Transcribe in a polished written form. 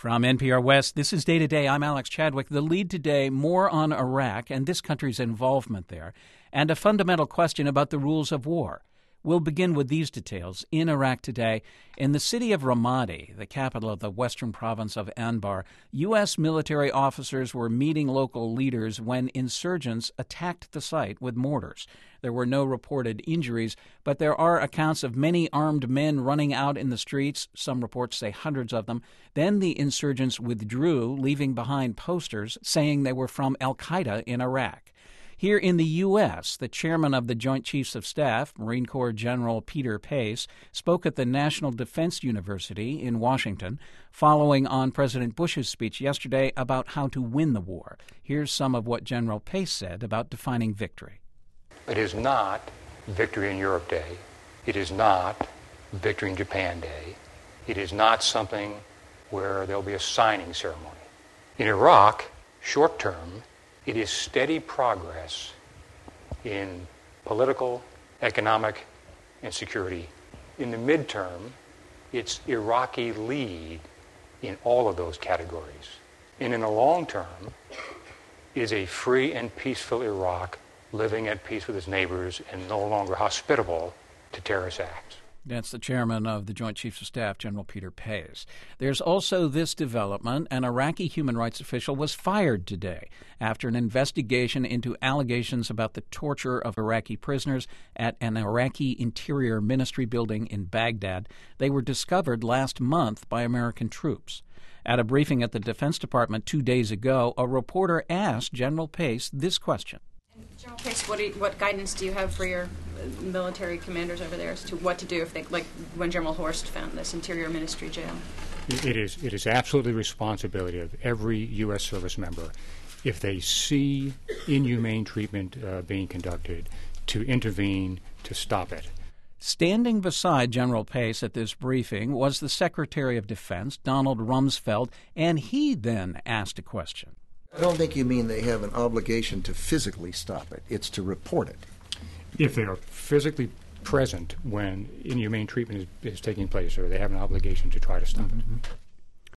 From NPR West, this is Day to Day. I'm Alex Chadwick. The lead today, more on Iraq and this country's involvement there, and a fundamental question about the rules of war. We'll begin with these details. In Iraq today, in the city of Ramadi, the capital of the western province of Anbar, U.S. military officers were meeting local leaders when insurgents attacked the site with mortars. There were no reported injuries, but there are accounts of many armed men running out in the streets. Some reports say hundreds of them. Then the insurgents withdrew, leaving behind posters saying they were from al-Qaeda in Iraq. Here in the U.S., the chairman of the Joint Chiefs of Staff, Marine Corps General Peter Pace, spoke at the National Defense University in Washington, following on President Bush's speech yesterday about how to win the war. Here's some of what General Pace said about defining victory. It is not Victory in Europe Day. It is not Victory in Japan Day. It is not something where there'll be a signing ceremony. In Iraq, short term, it is steady progress in political, economic, and security. In the midterm, it's Iraqi lead in all of those categories. And in the long term, is a free and peaceful Iraq living at peace with its neighbors and no longer hospitable to terrorist acts. That's the chairman of the Joint Chiefs of Staff, General Peter Pace. There's also this development. An Iraqi human rights official was fired today after an investigation into allegations about the torture of Iraqi prisoners at an Iraqi Interior Ministry building in Baghdad. They were discovered last month by American troops. At a briefing at the Defense Department 2 days ago, a reporter asked General Pace this question. General Pace, what guidance do you have for your military commanders over there as to what to do if they, like when General Horst found this Interior Ministry jail? It is absolutely the responsibility of every U.S. service member, if they see inhumane treatment being conducted, to intervene to stop it. Standing beside General Pace at this briefing was the Secretary of Defense, Donald Rumsfeld, and he then asked a question. I don't think you mean they have an obligation to physically stop it. It's to report it. If they are physically present when inhumane treatment is taking place, or they have an obligation to try to stop it.